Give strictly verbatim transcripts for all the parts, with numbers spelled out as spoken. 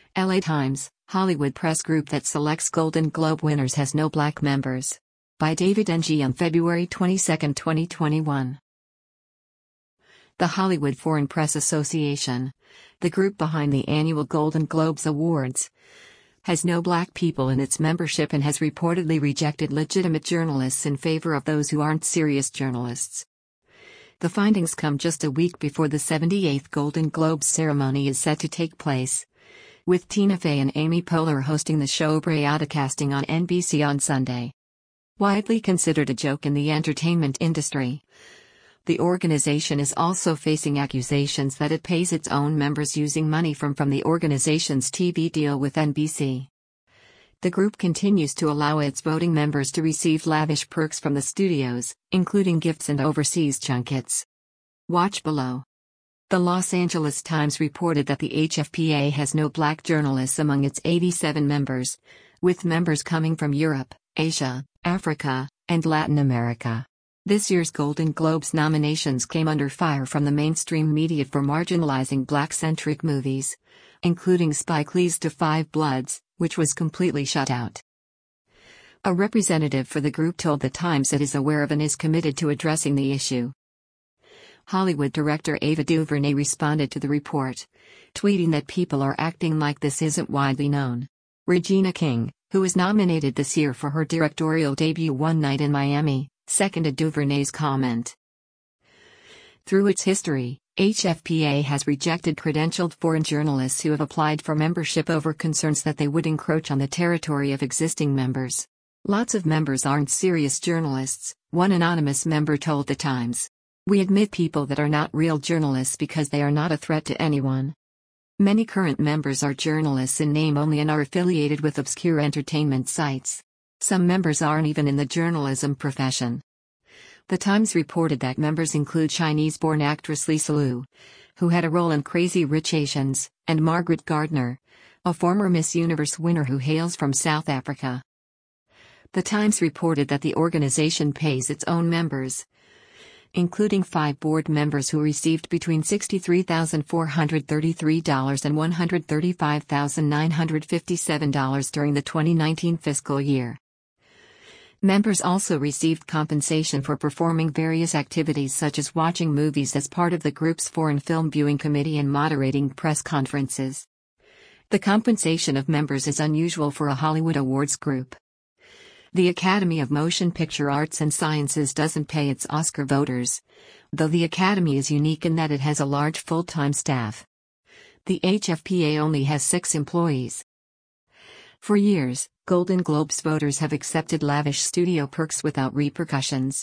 L A Times, Hollywood press group that selects Golden Globe winners has no black members. By David Ng on February twenty-second, twenty twenty-one. The Hollywood Foreign Press Association, the group behind the annual Golden Globes Awards, has no black people in its membership and has reportedly rejected legitimate journalists in favor of those who aren't serious journalists. The findings come just a week before the seventy-eighth Golden Globes ceremony is set to take place, with Tina Fey and Amy Poehler hosting the show broadcasting on N B C on Sunday. Widely considered a joke in the entertainment industry, the organization is also facing accusations that it pays its own members using money from, from the organization's T V deal with N B C. The group continues to allow its voting members to receive lavish perks from the studios, including gifts and overseas junkets. Watch below. The Los Angeles Times reported that the H F P A has no black journalists among its eighty-seven members, with members coming from Europe, Asia, Africa, and Latin America. This year's Golden Globes nominations came under fire from the mainstream media for marginalizing black-centric movies, including Spike Lee's Da Five Bloods, which was completely shut out. A representative for the group told The Times it is aware of and is committed to addressing the issue. Hollywood director Ava DuVernay responded to the report, tweeting that people are acting like this isn't widely known. Regina King, who was nominated this year for her directorial debut One Night in Miami, seconded DuVernay's comment. Through its history, H F P A has rejected credentialed foreign journalists who have applied for membership over concerns that they would encroach on the territory of existing members. Lots of members aren't serious journalists, one anonymous member told The Times. We admit people that are not real journalists because they are not a threat to anyone. Many current members are journalists in name only and are affiliated with obscure entertainment sites. Some members aren't even in the journalism profession. The Times reported that members include Chinese-born actress Lisa Liu, who had a role in Crazy Rich Asians, and Margaret Gardner, a former Miss Universe winner who hails from South Africa. The Times reported that the organization pays its own members, including five board members who received between sixty-three thousand four hundred thirty-three dollars and one hundred thirty-five thousand nine hundred fifty-seven dollars during the twenty nineteen fiscal year. Members also received compensation for performing various activities such as watching movies as part of the group's foreign film viewing committee and moderating press conferences. The compensation of members is unusual for a Hollywood awards group. The Academy of Motion Picture Arts and Sciences doesn't pay its Oscar voters, though the Academy is unique in that it has a large full-time staff. The H F P A only has six employees. For years, Golden Globes voters have accepted lavish studio perks without repercussions.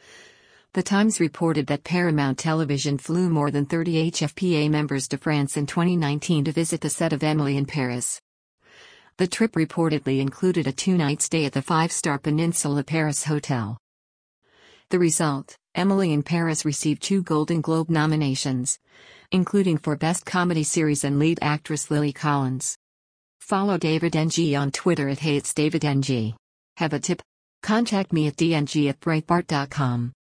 The Times reported that Paramount Television flew more than thirty H F P A members to France in twenty nineteen to visit the set of Emily in Paris. The trip reportedly included a two-night stay at the five-star Peninsula Paris hotel. The result, Emily in Paris received two Golden Globe nominations, including for Best Comedy Series and lead actress Lily Collins. Follow David Ng on Twitter at Hey It's David Ng. Have a tip? Contact me at d n g at breitbart dot com.